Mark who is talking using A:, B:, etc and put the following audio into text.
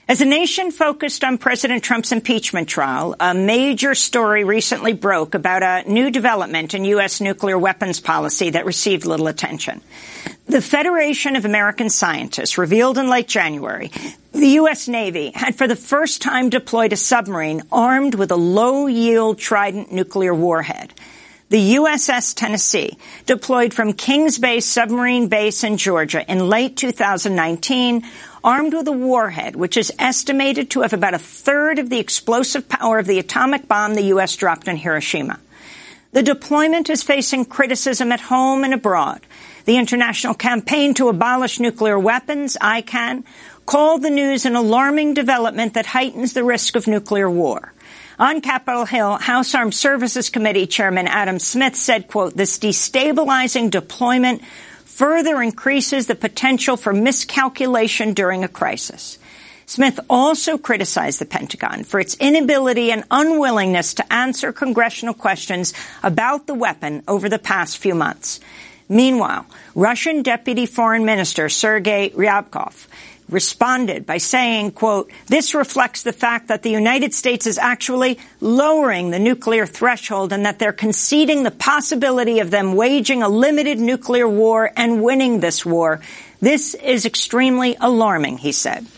A: As a nation focused on President Trump's impeachment trial, a major story recently broke about a new development in U.S. nuclear weapons policy that received little attention. The Federation of American Scientists revealed in late January the U.S. Navy had for the first time deployed a submarine armed with a low-yield Trident nuclear warhead. The USS Tennessee, deployed from Kings Bay Submarine Base in Georgia in late 2019, armed with a warhead which is estimated to have about a third of the explosive power of the atomic bomb the U.S. dropped in Hiroshima. The deployment is facing criticism at home and abroad. The International Campaign to Abolish Nuclear Weapons, ICAN, called the news an alarming development that heightens the risk of nuclear war. On Capitol Hill, House Armed Services Committee Chairman Adam Smith said, quote, "This destabilizing deployment further increases the potential for miscalculation during a crisis." Smith also criticized the Pentagon for its inability and unwillingness to answer congressional questions about the weapon over the past few months. Meanwhile, Russian Deputy Foreign Minister Sergei Ryabkov responded by saying, quote, "This reflects the fact that the United States is actually lowering the nuclear threshold and that they're conceding the possibility of them waging a limited nuclear war and winning this war. This is extremely alarming," he said.